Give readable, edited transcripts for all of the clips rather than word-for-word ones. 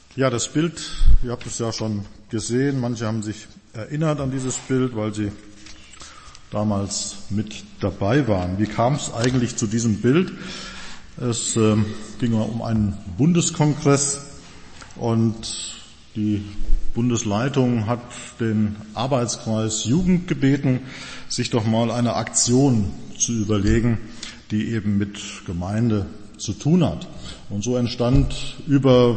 Ja, das Bild, ihr habt es ja schon gesehen, manche haben sich erinnert an dieses Bild, weil sie damals mit dabei waren. Wie kam es eigentlich zu diesem Bild? Es ging um einen Bundeskongress und die Bundesleitung hat den Arbeitskreis Jugend gebeten, sich doch mal eine Aktion zu überlegen, die eben mit Gemeinde zu tun hat. Und so entstand über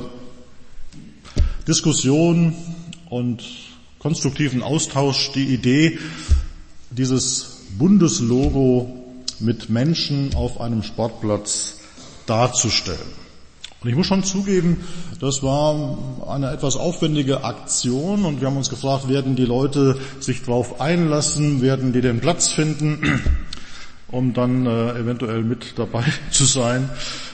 Diskussion und konstruktiven Austausch die Idee, dieses Bundeslogo mit Menschen auf einem Sportplatz darzustellen. Und ich muss schon zugeben, das war eine etwas aufwendige Aktion und wir haben uns gefragt, werden die Leute sich darauf einlassen, werden die den Platz finden, um dann eventuell mit dabei zu sein.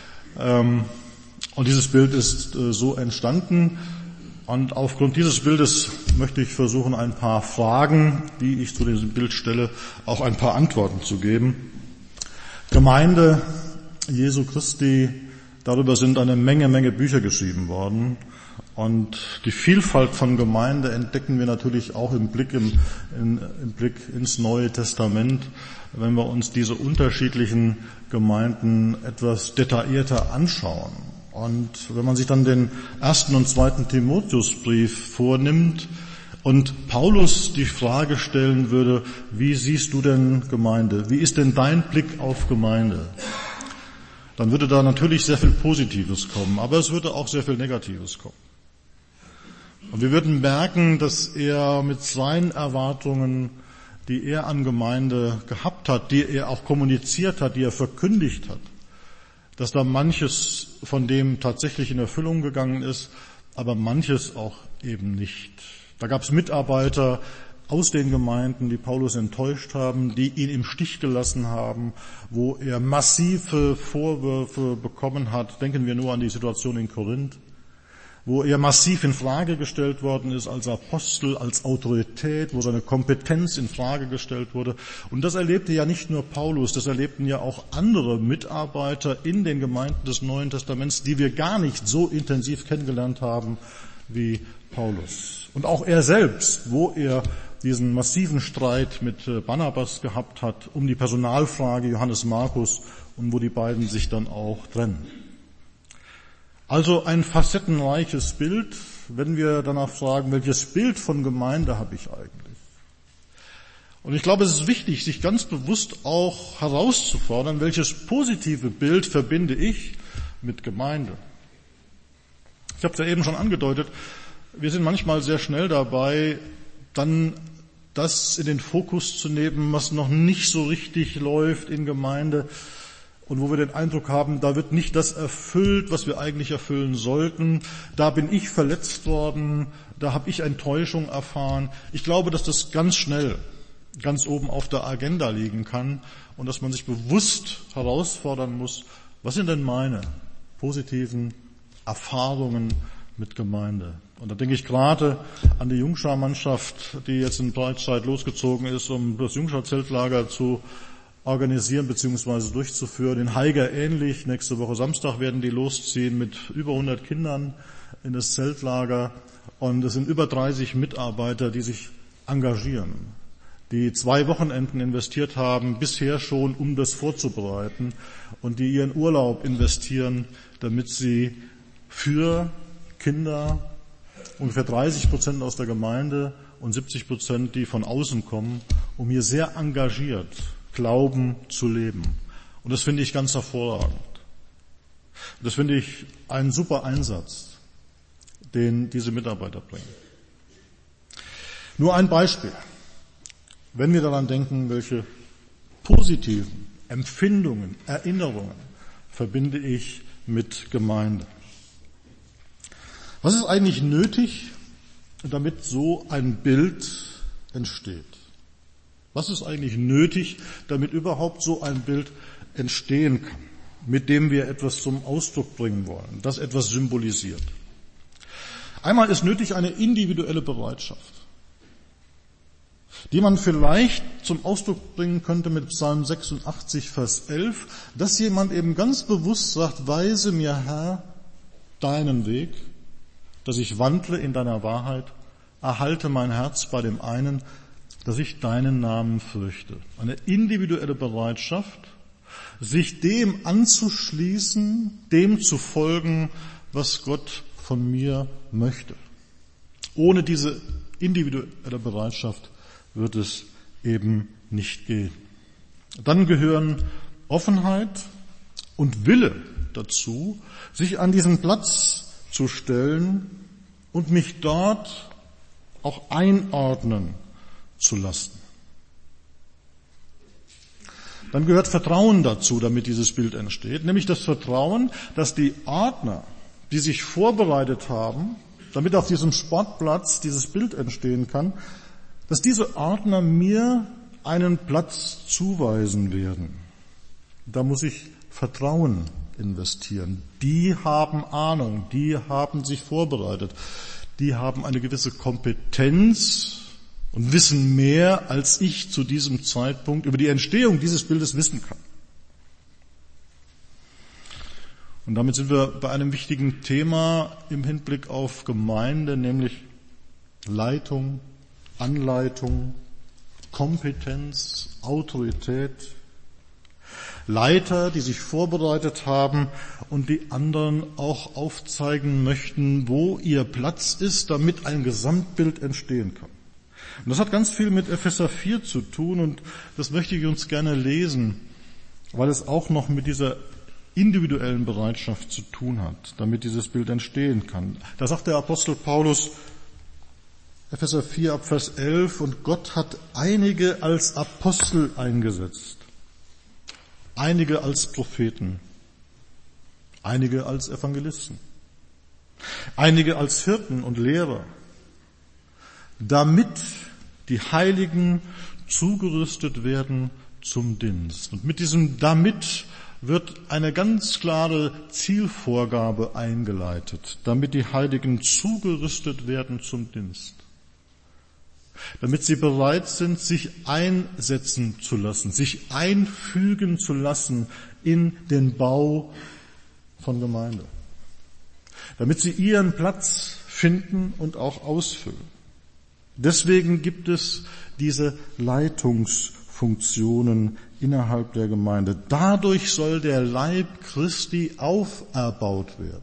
Und dieses Bild ist so entstanden. Und aufgrund dieses Bildes möchte ich versuchen, ein paar Fragen, die ich zu diesem Bild stelle, auch ein paar Antworten zu geben. Gemeinde Jesu Christi, darüber sind eine Menge Bücher geschrieben worden. Und die Vielfalt von Gemeinde entdecken wir natürlich auch im Blick ins Neue Testament, wenn wir uns diese unterschiedlichen Gemeinden etwas detaillierter anschauen. Und wenn man sich dann den 1. und 2. Timotheusbrief vornimmt und Paulus die Frage stellen würde, wie siehst du denn Gemeinde? Wie ist denn dein Blick auf Gemeinde? Dann würde da natürlich sehr viel Positives kommen, aber es würde auch sehr viel Negatives kommen. Und wir würden merken, dass er mit seinen Erwartungen, die er an Gemeinde gehabt hat, die er auch kommuniziert hat, die er verkündigt hat, dass da manches von dem tatsächlich in Erfüllung gegangen ist, aber manches auch eben nicht. Da gab es Mitarbeiter aus den Gemeinden, die Paulus enttäuscht haben, die ihn im Stich gelassen haben, wo er massive Vorwürfe bekommen hat. Denken wir nur an die Situation in Korinth, wo er massiv in Frage gestellt worden ist als Apostel, als Autorität, wo seine Kompetenz in Frage gestellt wurde. Und das erlebte ja nicht nur Paulus, das erlebten ja auch andere Mitarbeiter in den Gemeinden des Neuen Testaments, die wir gar nicht so intensiv kennengelernt haben wie Paulus. Und auch er selbst, wo er diesen massiven Streit mit Barnabas gehabt hat, um die Personalfrage Johannes Markus und wo die beiden sich dann auch trennen. Also ein facettenreiches Bild, wenn wir danach fragen, welches Bild von Gemeinde habe ich eigentlich? Und ich glaube, es ist wichtig, sich ganz bewusst auch herauszufordern, welches positive Bild verbinde ich mit Gemeinde. Ich habe es ja eben schon angedeutet, wir sind manchmal sehr schnell dabei, dann das in den Fokus zu nehmen, was noch nicht so richtig läuft in Gemeinde, und wo wir den Eindruck haben, da wird nicht das erfüllt, was wir eigentlich erfüllen sollten. Da bin ich verletzt worden, da habe ich Enttäuschung erfahren. Ich glaube, dass das ganz schnell ganz oben auf der Agenda liegen kann und dass man sich bewusst herausfordern muss, was sind denn meine positiven Erfahrungen mit Gemeinde? Und da denke ich gerade an die Jungschar-Mannschaft, die jetzt in Breitscheid losgezogen ist, um das Jungschar-Zeltlager zu organisieren bzw. durchzuführen. In Haiger ähnlich. Nächste Woche Samstag werden die losziehen mit über 100 Kindern in das Zeltlager. Und es sind über 30 Mitarbeiter, die sich engagieren, die 2 Wochenenden investiert haben, bisher schon, um das vorzubereiten und die ihren Urlaub investieren, damit sie für Kinder, ungefähr 30% aus der Gemeinde und 70%, die von außen kommen, um hier sehr engagiert Glauben zu leben. Und das finde ich ganz hervorragend. Das finde ich einen super Einsatz, den diese Mitarbeiter bringen. Nur ein Beispiel. Wenn wir daran denken, welche positiven Empfindungen, Erinnerungen verbinde ich mit Gemeinde. Was ist eigentlich nötig, damit so ein Bild entsteht? Was ist eigentlich nötig, damit überhaupt so ein Bild entstehen kann, mit dem wir etwas zum Ausdruck bringen wollen, das etwas symbolisiert? Einmal ist nötig eine individuelle Bereitschaft, die man vielleicht zum Ausdruck bringen könnte mit Psalm 86, Vers 11, dass jemand eben ganz bewusst sagt, weise mir, Herr, deinen Weg dass ich wandle in deiner Wahrheit, erhalte mein Herz bei dem einen, dass ich deinen Namen fürchte. Eine individuelle Bereitschaft, sich dem anzuschließen, dem zu folgen, was Gott von mir möchte. Ohne diese individuelle Bereitschaft wird es eben nicht gehen. Dann gehören Offenheit und Wille dazu, sich an diesen Platz zu stellen und mich dort auch einordnen zu lassen. Dann gehört Vertrauen dazu, damit dieses Bild entsteht, nämlich das Vertrauen, dass die Ordner, die sich vorbereitet haben, damit auf diesem Sportplatz dieses Bild entstehen kann, dass diese Ordner mir einen Platz zuweisen werden. Da muss ich Vertrauen investieren. Die haben Ahnung, die haben sich vorbereitet, die haben eine gewisse Kompetenz und wissen mehr, als ich zu diesem Zeitpunkt über die Entstehung dieses Bildes wissen kann. Und damit sind wir bei einem wichtigen Thema im Hinblick auf Gemeinde, nämlich Leitung, Anleitung, Kompetenz, Autorität. Leiter, die sich vorbereitet haben und die anderen auch aufzeigen möchten, wo ihr Platz ist, damit ein Gesamtbild entstehen kann. Und das hat ganz viel mit Epheser 4 zu tun und das möchte ich uns gerne lesen, weil es auch noch mit dieser individuellen Bereitschaft zu tun hat, damit dieses Bild entstehen kann. Da sagt der Apostel Paulus, Epheser 4 ab Vers 11, und Gott hat einige als Apostel eingesetzt, einige als Propheten, einige als Evangelisten, einige als Hirten und Lehrer, damit die Heiligen zugerüstet werden zum Dienst. Und mit diesem damit wird eine ganz klare Zielvorgabe eingeleitet, damit die Heiligen zugerüstet werden zum Dienst. Damit sie bereit sind, sich einsetzen zu lassen, sich einfügen zu lassen in den Bau von Gemeinde. Damit sie ihren Platz finden und auch ausfüllen. Deswegen gibt es diese Leitungsfunktionen innerhalb der Gemeinde. Dadurch soll der Leib Christi auferbaut werden.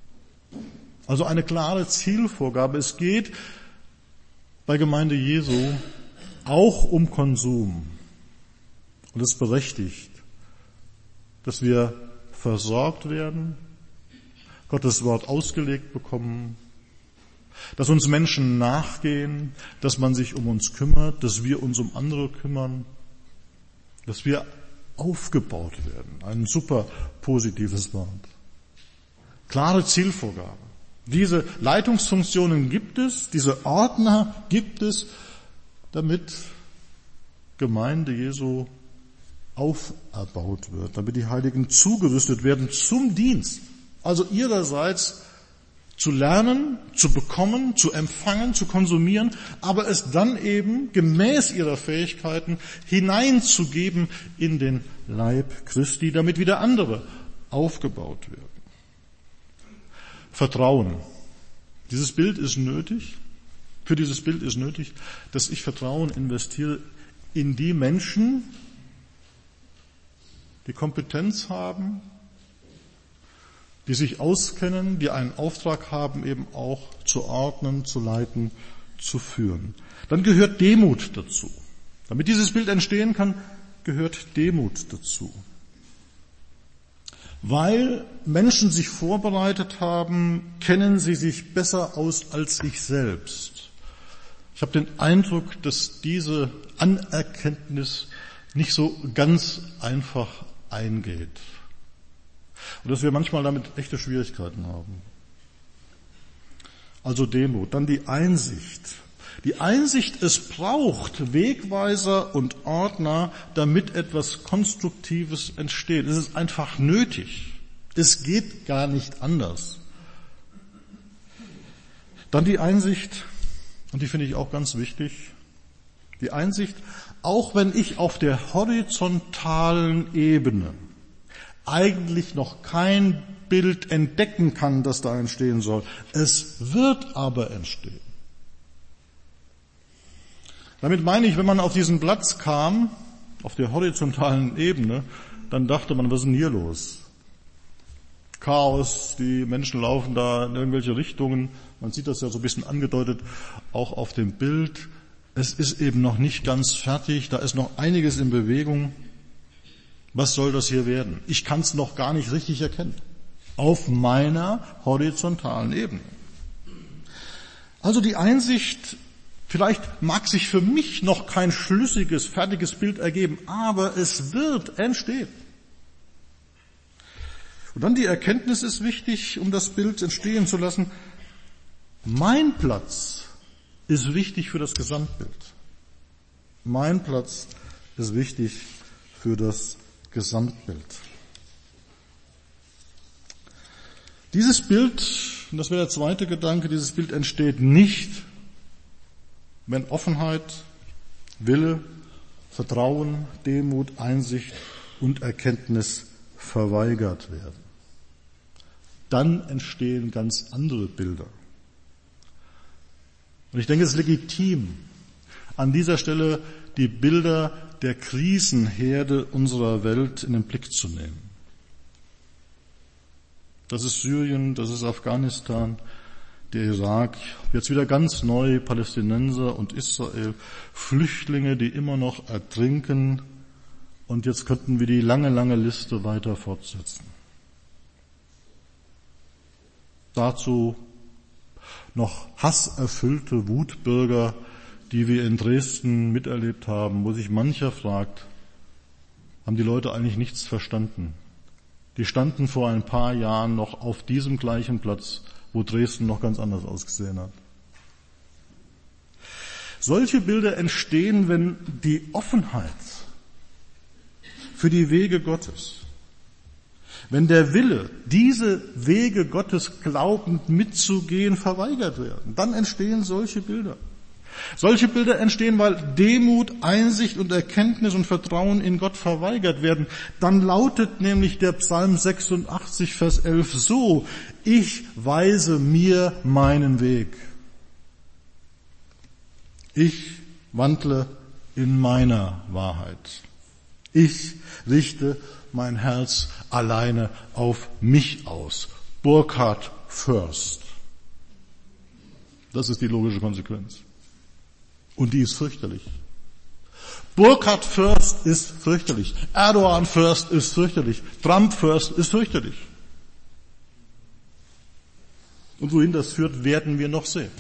Also eine klare Zielvorgabe. Es geht bei Gemeinde Jesu auch um Konsum. Und es ist berechtigt, dass wir versorgt werden, Gottes Wort ausgelegt bekommen, dass uns Menschen nachgehen, dass man sich um uns kümmert, dass wir uns um andere kümmern, dass wir aufgebaut werden. Ein super positives Wort. Klare Zielvorgabe. Diese Leitungsfunktionen gibt es, diese Ordner gibt es, damit Gemeinde Jesu auferbaut wird, damit die Heiligen zugerüstet werden zum Dienst. Also ihrerseits zu lernen, zu bekommen, zu empfangen, zu konsumieren, aber es dann eben gemäß ihrer Fähigkeiten hineinzugeben in den Leib Christi, damit wieder andere aufgebaut werden. Vertrauen. Dieses Bild ist nötig. Für dieses Bild ist nötig, dass ich Vertrauen investiere in die Menschen, die Kompetenz haben, die sich auskennen, die einen Auftrag haben, eben auch zu ordnen, zu leiten, zu führen. Dann gehört Demut dazu. Damit dieses Bild entstehen kann, gehört Demut dazu. Weil Menschen sich vorbereitet haben, kennen sie sich besser aus als ich selbst. Ich habe den Eindruck, dass diese Anerkenntnis nicht so ganz einfach eingeht. Und dass wir manchmal damit echte Schwierigkeiten haben. Also Demut. Dann die Einsicht. Die Einsicht, es braucht Wegweiser und Ordner, damit etwas Konstruktives entsteht. Es ist einfach nötig. Es geht gar nicht anders. Dann die Einsicht, und die finde ich auch ganz wichtig, die Einsicht, auch wenn ich auf der horizontalen Ebene eigentlich noch kein Bild entdecken kann, das da entstehen soll. Es wird aber entstehen. Damit meine ich, wenn man auf diesen Platz kam, auf der horizontalen Ebene, dann dachte man, was ist denn hier los? Chaos, die Menschen laufen da in irgendwelche Richtungen. Man sieht das ja so ein bisschen angedeutet, auch auf dem Bild. Es ist eben noch nicht ganz fertig, da ist noch einiges in Bewegung. Was soll das hier werden? Ich kann es noch gar nicht richtig erkennen. Auf meiner horizontalen Ebene. Also die Einsicht, vielleicht mag sich für mich noch kein schlüssiges, fertiges Bild ergeben, aber es wird entstehen. Und dann die Erkenntnis ist wichtig, um das Bild entstehen zu lassen. Mein Platz ist wichtig für das Gesamtbild. Mein Platz ist wichtig für das Gesamtbild. Dieses Bild, und das wäre der zweite Gedanke, dieses Bild entsteht nicht, wenn Offenheit, Wille, Vertrauen, Demut, Einsicht und Erkenntnis verweigert werden. Dann entstehen ganz andere Bilder. Und ich denke, es ist legitim, an dieser Stelle die Bilder der Krisenherde unserer Welt in den Blick zu nehmen. Das ist Syrien, das ist Afghanistan, der Irak, jetzt wieder ganz neu Palästinenser und Israel, Flüchtlinge, die immer noch ertrinken, und jetzt könnten wir die lange, lange Liste weiter fortsetzen. Dazu noch hasserfüllte Wutbürger, die wir in Dresden miterlebt haben, wo sich mancher fragt, haben die Leute eigentlich nichts verstanden? Die standen vor ein paar Jahren noch auf diesem gleichen Platz, wo Dresden noch ganz anders ausgesehen hat. Solche Bilder entstehen, wenn die Offenheit für die Wege Gottes, wenn der Wille, diese Wege Gottes glaubend mitzugehen, verweigert werden, dann entstehen solche Bilder. Solche Bilder entstehen, weil Demut, Einsicht und Erkenntnis und Vertrauen in Gott verweigert werden. Dann lautet nämlich der Psalm 86, Vers 11 so: Ich weise mir meinen Weg. Ich wandle in meiner Wahrheit. Ich richte mein Herz alleine auf mich aus. Burkhard first. Das ist die logische Konsequenz. Und die ist fürchterlich. Burkhard first ist fürchterlich. Erdogan first ist fürchterlich. Trump first ist fürchterlich. Und wohin das führt, werden wir noch sehen.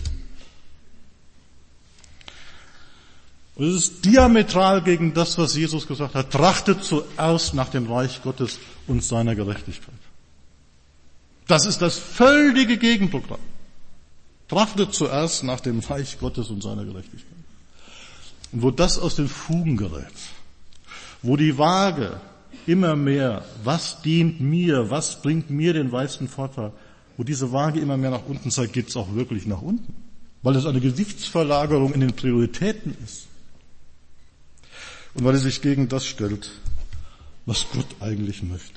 Und es ist diametral gegen das, was Jesus gesagt hat. Trachtet zuerst nach dem Reich Gottes und seiner Gerechtigkeit. Das ist das völlige Gegenprogramm. Trachtet zuerst nach dem Reich Gottes und seiner Gerechtigkeit. Und wo das aus den Fugen gerät, wo die Waage immer mehr, was dient mir, was bringt mir den meisten Vorteil, wo diese Waage immer mehr nach unten zeigt, geht es auch wirklich nach unten. Weil es eine Gewichtsverlagerung in den Prioritäten ist. Und weil es sich gegen das stellt, was Gott eigentlich möchte.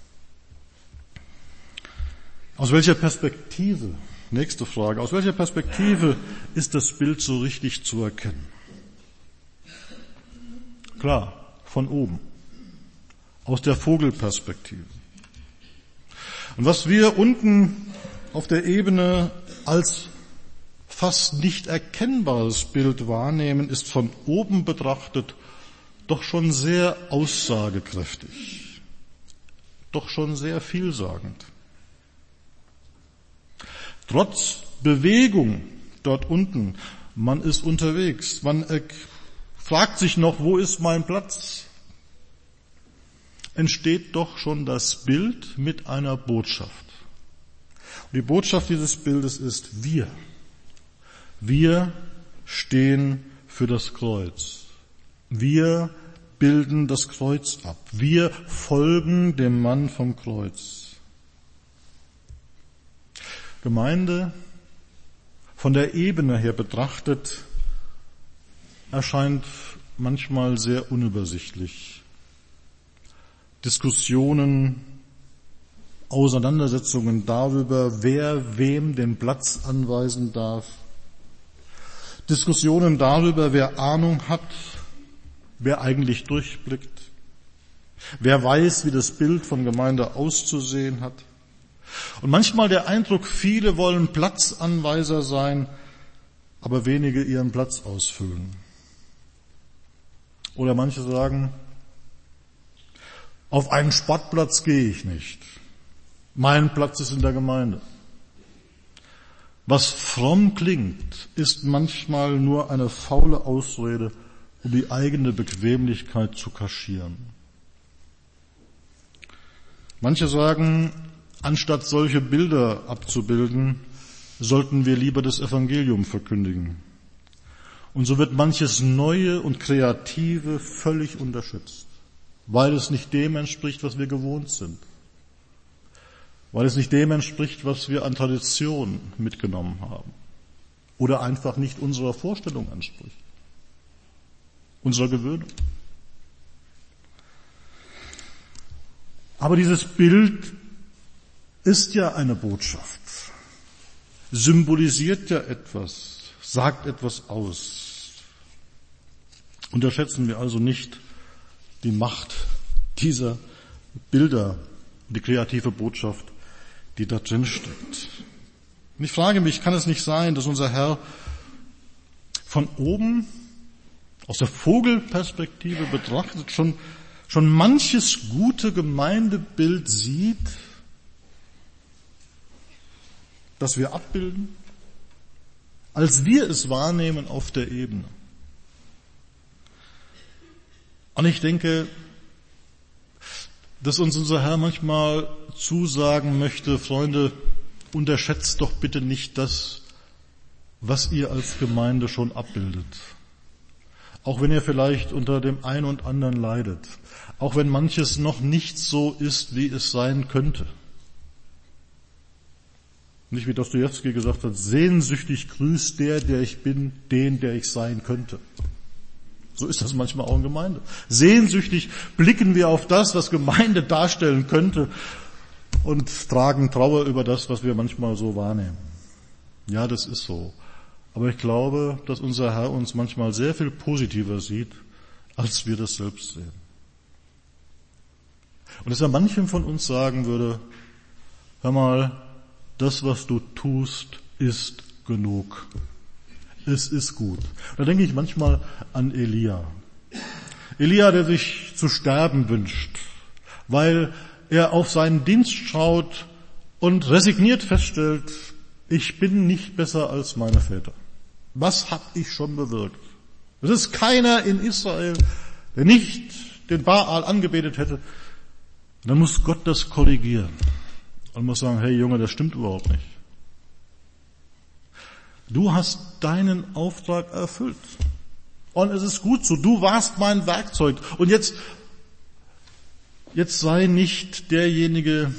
Aus welcher Perspektive, nächste Frage, aus welcher Perspektive ist das Bild so richtig zu erkennen? Klar, von oben, aus der Vogelperspektive. Und was wir unten auf der Ebene als fast nicht erkennbares Bild wahrnehmen, ist von oben betrachtet doch schon sehr aussagekräftig, doch schon sehr vielsagend. Trotz Bewegung dort unten, man ist unterwegs, man fragt sich noch, wo ist mein Platz? Entsteht doch schon das Bild mit einer Botschaft. Und die Botschaft dieses Bildes ist wir. Wir stehen für das Kreuz. Wir bilden das Kreuz ab. Wir folgen dem Mann vom Kreuz. Gemeinde, von der Ebene her betrachtet, erscheint manchmal sehr unübersichtlich. Diskussionen, Auseinandersetzungen darüber, wer wem den Platz anweisen darf, Diskussionen darüber, wer Ahnung hat, wer eigentlich durchblickt, wer weiß, wie das Bild von Gemeinde auszusehen hat. Und manchmal der Eindruck, viele wollen Platzanweiser sein, aber wenige ihren Platz ausfüllen. Oder manche sagen, auf einen Sportplatz gehe ich nicht. Mein Platz ist in der Gemeinde. Was fromm klingt, ist manchmal nur eine faule Ausrede, um die eigene Bequemlichkeit zu kaschieren. Manche sagen, anstatt solche Bilder abzubilden, sollten wir lieber das Evangelium verkündigen. Und so wird manches Neue und Kreative völlig unterschätzt, weil es nicht dem entspricht, was wir gewohnt sind, weil es nicht dem entspricht, was wir an Tradition mitgenommen haben oder einfach nicht unserer Vorstellung entspricht, unserer Gewöhnung. Aber dieses Bild ist ja eine Botschaft, symbolisiert ja etwas, sagt etwas aus. Unterschätzen wir also nicht die Macht dieser Bilder, die kreative Botschaft, die da drin steckt. Und ich frage mich, kann es nicht sein, dass unser Herr von oben, aus der Vogelperspektive betrachtet, schon manches gute Gemeindebild sieht, das wir abbilden, als wir es wahrnehmen auf der Ebene. Und ich denke, dass uns unser Herr manchmal zusagen möchte, Freunde, unterschätzt doch bitte nicht das, was ihr als Gemeinde schon abbildet. Auch wenn ihr vielleicht unter dem einen und anderen leidet. Auch wenn manches noch nicht so ist, wie es sein könnte. Nicht wie Dostojewski gesagt hat, sehnsüchtig grüßt der ich bin, den, der ich sein könnte. So ist das manchmal auch in Gemeinde. Sehnsüchtig blicken wir auf das, was Gemeinde darstellen könnte und tragen Trauer über das, was wir manchmal so wahrnehmen. Ja, das ist so. Aber ich glaube, dass unser Herr uns manchmal sehr viel positiver sieht, als wir das selbst sehen. Und dass er manchem von uns sagen würde, hör mal, das, was du tust, ist genug. Es ist gut. Da denke ich manchmal an Elia. Elia, der sich zu sterben wünscht, weil er auf seinen Dienst schaut und resigniert feststellt, ich bin nicht besser als meine Väter. Was habe ich schon bewirkt? Es ist keiner in Israel, der nicht den Baal angebetet hätte. Dann muss Gott das korrigieren. Und muss sagen, hey Junge, das stimmt überhaupt nicht. Du hast deinen Auftrag erfüllt. Und es ist gut so, du warst mein Werkzeug. Und jetzt sei nicht derjenige,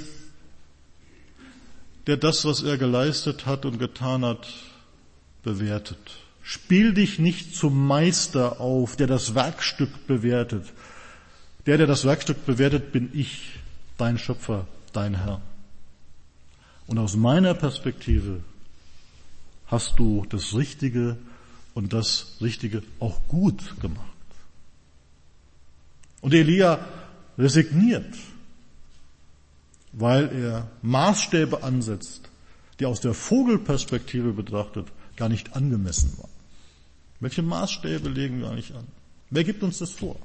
der das, was er geleistet hat und getan hat, bewertet. Spiel dich nicht zum Meister auf, der das Werkstück bewertet. Der das Werkstück bewertet, bin ich, dein Schöpfer, dein Herr. Und aus meiner Perspektive hast du das Richtige und das Richtige auch gut gemacht. Und Elia resigniert, weil er Maßstäbe ansetzt, die aus der Vogelperspektive betrachtet gar nicht angemessen waren. Welche Maßstäbe legen wir eigentlich an? Wer gibt uns das vor?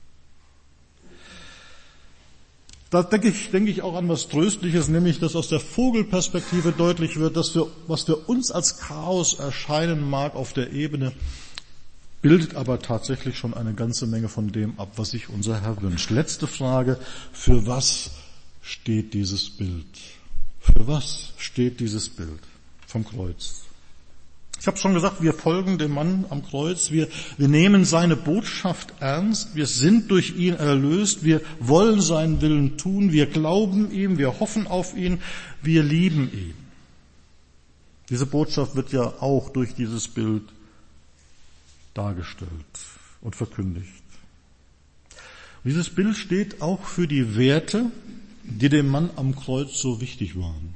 Da denke ich auch an was Tröstliches, nämlich, dass aus der Vogelperspektive deutlich wird, dass was für uns als Chaos erscheinen mag auf der Ebene, bildet aber tatsächlich schon eine ganze Menge von dem ab, was sich unser Herr wünscht. Letzte Frage, für was steht dieses Bild? Für was steht dieses Bild vom Kreuz? Ich habe schon gesagt, wir folgen dem Mann am Kreuz, wir nehmen seine Botschaft ernst, wir sind durch ihn erlöst, wir wollen seinen Willen tun, wir glauben ihm, wir hoffen auf ihn, wir lieben ihn. Diese Botschaft wird ja auch durch dieses Bild dargestellt und verkündigt. Dieses Bild steht auch für die Werte, die dem Mann am Kreuz so wichtig waren.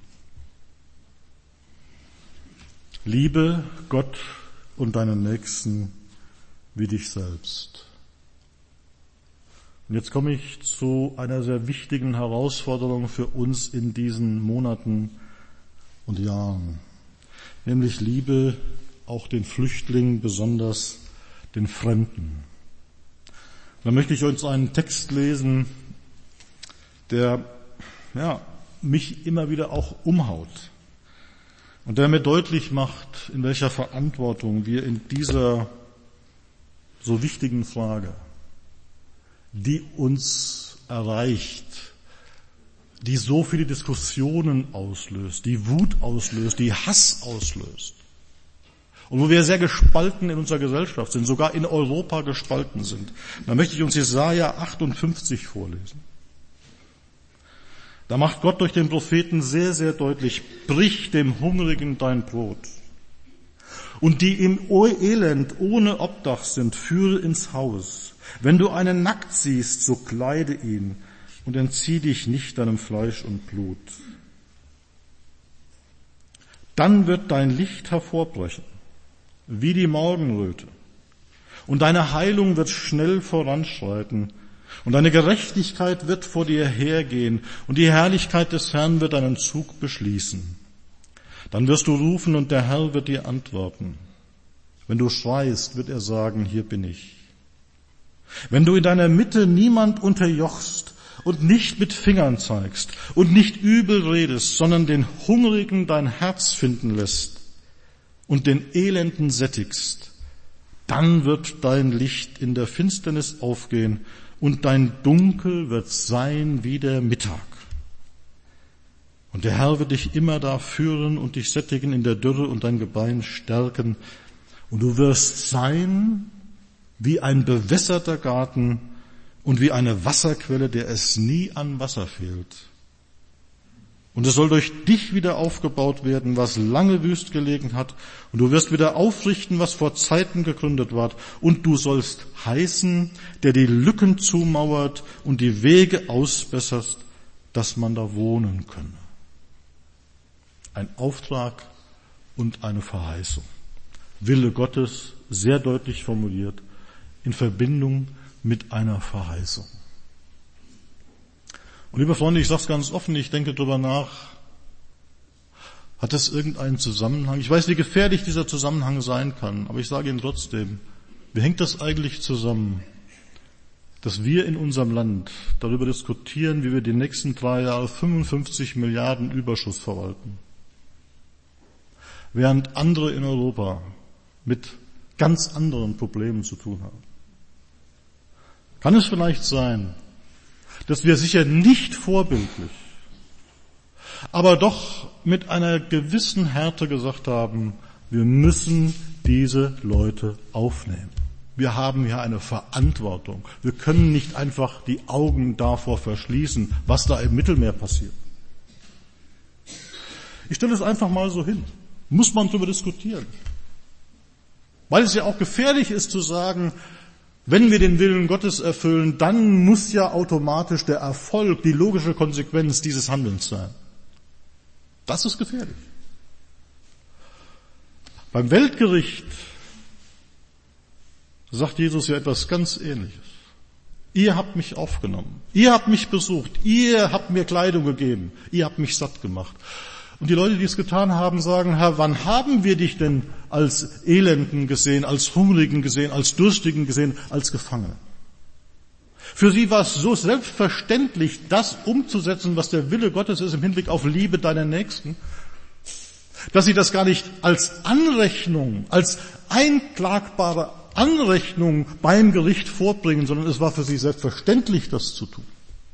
Liebe Gott und deinen Nächsten wie dich selbst. Und jetzt komme ich zu einer sehr wichtigen Herausforderung für uns in diesen Monaten und Jahren, nämlich Liebe auch den Flüchtlingen, besonders den Fremden. Da möchte ich uns einen Text lesen, der mich immer wieder auch umhaut und der mir deutlich macht, in welcher Verantwortung wir in dieser so wichtigen Frage, die uns erreicht, die so viele Diskussionen auslöst, die Wut auslöst, die Hass auslöst und wo wir sehr gespalten in unserer Gesellschaft sind, sogar in Europa gespalten sind. Da möchte ich uns Jesaja 58 vorlesen. Da macht Gott durch den Propheten sehr, sehr deutlich: Brich dem Hungrigen dein Brot. Und die im Elend ohne Obdach sind, führe ins Haus. Wenn du einen nackt siehst, so kleide ihn und entzieh dich nicht deinem Fleisch und Blut. Dann wird dein Licht hervorbrechen, wie die Morgenröte. Und deine Heilung wird schnell voranschreiten. Und deine Gerechtigkeit wird vor dir hergehen. Und die Herrlichkeit des Herrn wird deinen Zug beschließen. Dann wirst du rufen und der Herr wird dir antworten. Wenn du schreist, wird er sagen, hier bin ich. Wenn du in deiner Mitte niemand unterjochst und nicht mit Fingern zeigst und nicht übel redest, sondern den Hungrigen dein Herz finden lässt und den Elenden sättigst, dann wird dein Licht in der Finsternis aufgehen und dein Dunkel wird sein wie der Mittag. Und der Herr wird dich immer da führen und dich sättigen in der Dürre und dein Gebein stärken. Und du wirst sein wie ein bewässerter Garten und wie eine Wasserquelle, der es nie an Wasser fehlt. Und es soll durch dich wieder aufgebaut werden, was lange wüst gelegen hat. Und du wirst wieder aufrichten, was vor Zeiten gegründet ward. Und du sollst heißen, der die Lücken zumauert und die Wege ausbesserst, dass man da wohnen könne. Ein Auftrag und eine Verheißung. Wille Gottes, sehr deutlich formuliert, in Verbindung mit einer Verheißung. Und liebe Freunde, ich sage es ganz offen, ich denke darüber nach, hat das irgendeinen Zusammenhang? Ich weiß, wie gefährlich dieser Zusammenhang sein kann, aber ich sage Ihnen trotzdem, wie hängt das eigentlich zusammen, dass wir in unserem Land darüber diskutieren, wie wir die nächsten 3 Jahre 55 Milliarden Überschuss verwalten, während andere in Europa mit ganz anderen Problemen zu tun haben? Kann es vielleicht sein, dass wir sicher nicht vorbildlich, aber doch mit einer gewissen Härte gesagt haben, wir müssen diese Leute aufnehmen. Wir haben hier eine Verantwortung. Wir können nicht einfach die Augen davor verschließen, was da im Mittelmeer passiert. Ich stelle es einfach mal so hin. Muss man darüber diskutieren. Weil es ja auch gefährlich ist zu sagen, wenn wir den Willen Gottes erfüllen, dann muss ja automatisch der Erfolg, die logische Konsequenz dieses Handelns sein. Das ist gefährlich. Beim Weltgericht sagt Jesus ja etwas ganz Ähnliches. Ihr habt mich aufgenommen, ihr habt mich besucht, ihr habt mir Kleidung gegeben, ihr habt mich satt gemacht. Und die Leute, die es getan haben, sagen, Herr, wann haben wir dich denn als Elenden gesehen, als Hungrigen gesehen, als Durstigen gesehen, als Gefangenen? Für sie war es so selbstverständlich, das umzusetzen, was der Wille Gottes ist im Hinblick auf Liebe deiner Nächsten, dass sie das gar nicht als Anrechnung, als einklagbare Anrechnung beim Gericht vorbringen, sondern es war für sie selbstverständlich, das zu tun.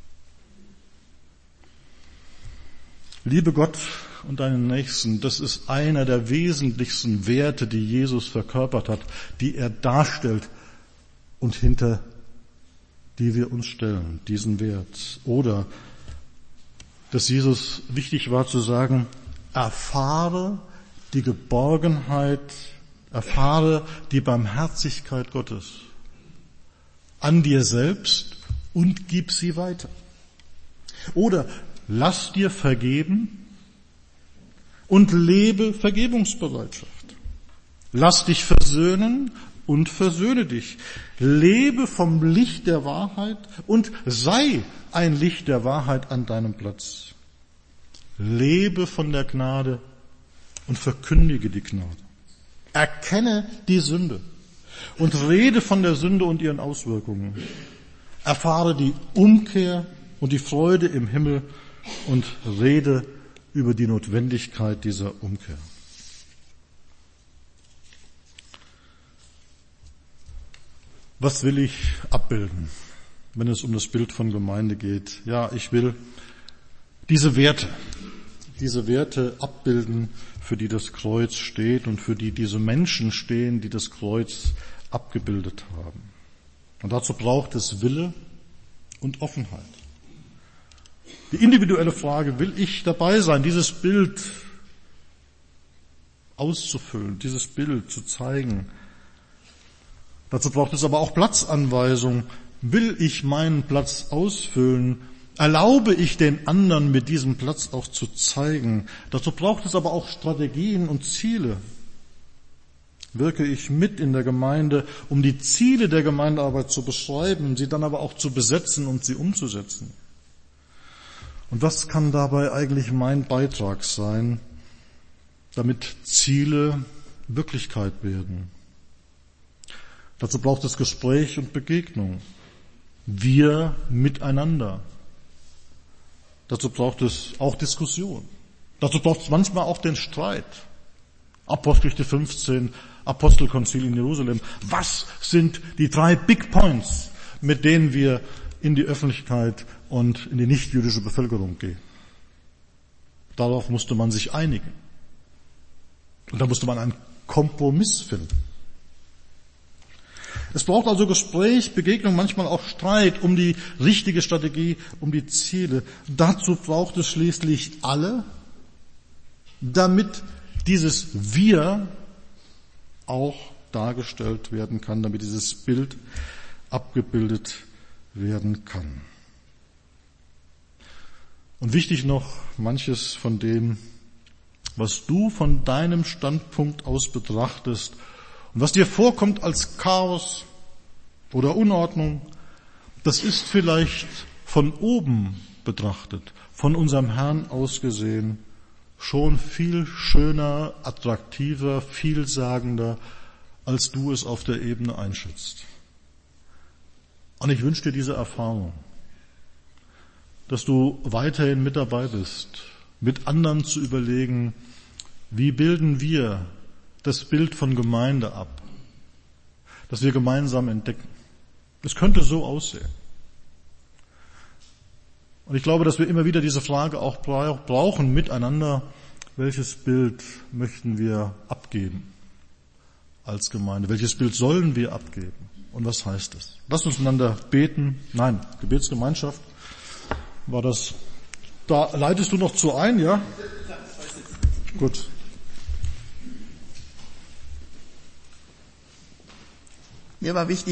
Liebe Gott und deinen Nächsten, das ist einer der wesentlichsten Werte, die Jesus verkörpert hat, die er darstellt und hinter die wir uns stellen, diesen Wert. Oder, dass Jesus wichtig war zu sagen, erfahre die Geborgenheit, erfahre die Barmherzigkeit Gottes an dir selbst und gib sie weiter. Oder lass dir vergeben und lebe Vergebungsbereitschaft. Lass dich versöhnen und versöhne dich. Lebe vom Licht der Wahrheit und sei ein Licht der Wahrheit an deinem Platz. Lebe von der Gnade und verkündige die Gnade. Erkenne die Sünde und rede von der Sünde und ihren Auswirkungen. Erfahre die Umkehr und die Freude im Himmel und rede über die Notwendigkeit dieser Umkehr. Was will ich abbilden, wenn es um das Bild von Gemeinde geht? Ja, ich will diese Werte abbilden, für die das Kreuz steht und für die diese Menschen stehen, die das Kreuz abgebildet haben. Und dazu braucht es Wille und Offenheit. Die individuelle Frage, will ich dabei sein, dieses Bild auszufüllen, dieses Bild zu zeigen? Dazu braucht es aber auch Platzanweisung. Will ich meinen Platz ausfüllen? Erlaube ich den anderen, mir diesen Platz auch zu zeigen? Dazu braucht es aber auch Strategien und Ziele. Wirke ich mit in der Gemeinde, um die Ziele der Gemeindearbeit zu beschreiben, sie dann aber auch zu besetzen und sie umzusetzen? Und was kann dabei eigentlich mein Beitrag sein, damit Ziele Wirklichkeit werden? Dazu braucht es Gespräch und Begegnung. Wir miteinander. Dazu braucht es auch Diskussion. Dazu braucht es manchmal auch den Streit. Apostelgeschichte 15, Apostelkonzil in Jerusalem. Was sind die 3 Big Points, mit denen wir in die Öffentlichkeit und in die nichtjüdische Bevölkerung gehen? Darauf musste man sich einigen. Und da musste man einen Kompromiss finden. Es braucht also Gespräch, Begegnung, manchmal auch Streit um die richtige Strategie, um die Ziele. Dazu braucht es schließlich alle, damit dieses Wir auch dargestellt werden kann, damit dieses Bild abgebildet werden kann. Und wichtig noch, manches von dem, was du von deinem Standpunkt aus betrachtest und was dir vorkommt als Chaos oder Unordnung, das ist vielleicht von oben betrachtet, von unserem Herrn aus gesehen, schon viel schöner, attraktiver, vielsagender, als du es auf der Ebene einschätzt. Und ich wünsche dir diese Erfahrung, dass du weiterhin mit dabei bist, mit anderen zu überlegen, wie bilden wir das Bild von Gemeinde ab, das wir gemeinsam entdecken. Es könnte so aussehen. Und ich glaube, dass wir immer wieder diese Frage auch brauchen miteinander, welches Bild möchten wir abgeben als Gemeinde? Welches Bild sollen wir abgeben? Und was heißt das? Lasst uns miteinander beten. Nein, Gebetsgemeinschaft war das. Da leitest du noch zu ein, ja? Gut. Mir war wichtig,